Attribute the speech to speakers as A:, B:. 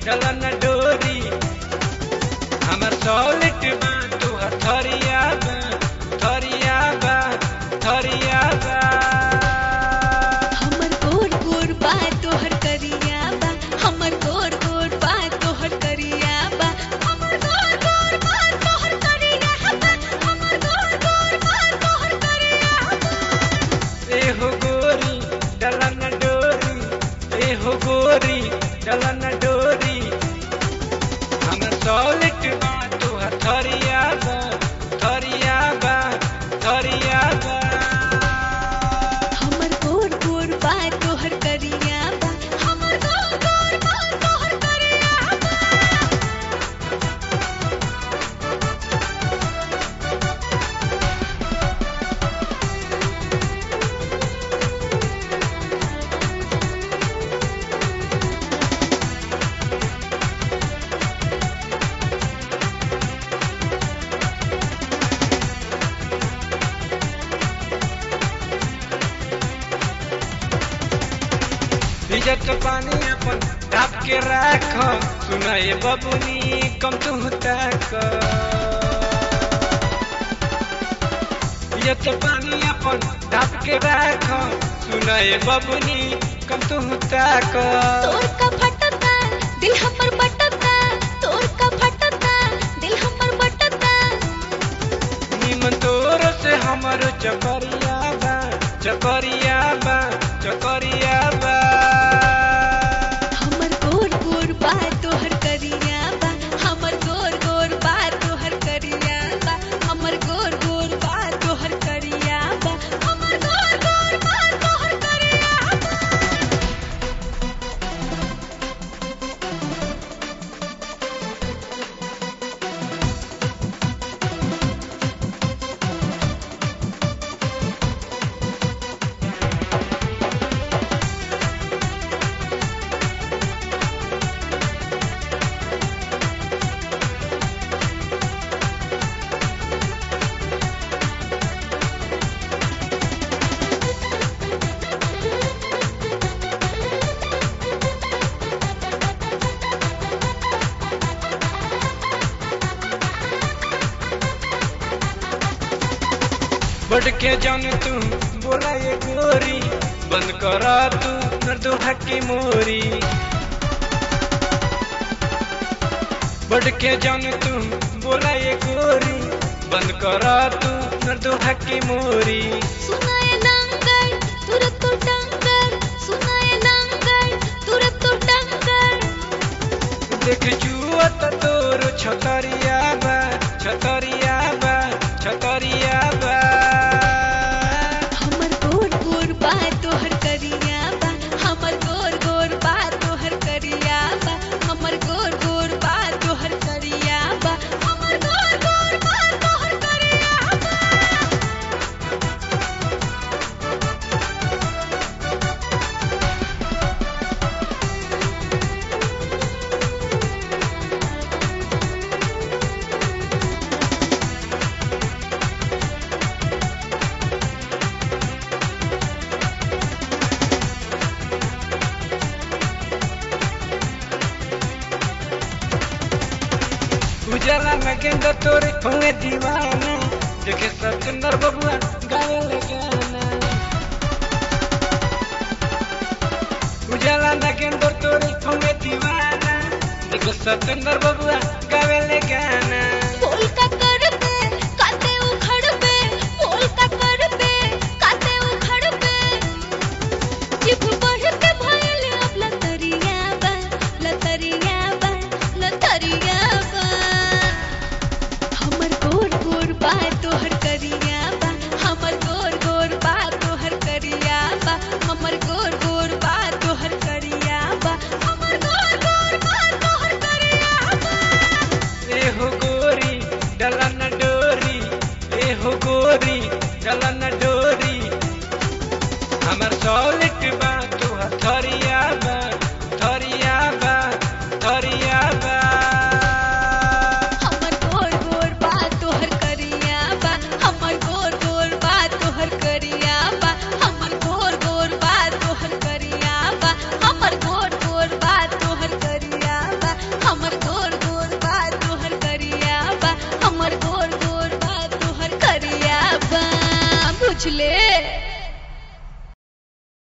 A: चलन डोरी हमर सॉलिट बा तोहर थरिया बा थरिया बा थरिया बा
B: हमर गोर गोर बा तोहर करिया बा हमर गोर गोर बा तोहर करिया बा हमर गोर गोर बा तोहर करिया बा हमर गोर गोर बा तोहर करिया बा
A: एहो गोरी चलन डोरी एहो गोरी चलन डोरी हमर सॉलिट बा तोहर थरिया बा थरिया बा थरिया बा
B: हमर गोर गोर बा तोहर करिया बा हमर गोर गोर बा तोहर करिया बा
A: इज्जत पानी अपन ढाप के राख सुनाए बबुनी कम तू तक इज्जत पानी अपन ढाप के राख सुनाए बबुनी कम तू तक
B: तोर का फटता दिल हमर बटता तोर का फटता दिल हमर बटता
A: निमन तोर से हमर चकरिया बा चकरिया बा चकरिया बा
B: हमर गोर गोर बा तोहर करिया बा हमर गोर गोर बा तोहर करिया बा हमर गोर गोर बा तोहर करिया बा हमर गोर गोर बा तोहर करिया बा
A: बढ़ के जान तू बोला ये गोरी बंद करा तू नर्दो हकी मोरी बढ़ के जान तू बोला ये गोरी बंद करा तू नर्दो हकी मोरी
B: सुनाए लंगर तुरत तो टंगर सुनाए लंगर तुरत तो टंगर
A: देख जुआ त तोर छतरिया बा छतरिया बा छतरिया बा
B: हमर गोर गोर बा तोहर करिया बा हमर गोर गोर बा तोहर करिया बा हमर गोर गोर बा तोहर करिया बा हमर गोर गोर बा तोहर करिया बा
A: उजाला में गेंद तोरे होंगे दीवाना देखे सत्येंद्र बबुआ गावे ले गाना उजाला में गेंद तोरे होंगे दीवाना देखे सत्येंद्र बबुआ गावे ले गाना
B: बोल का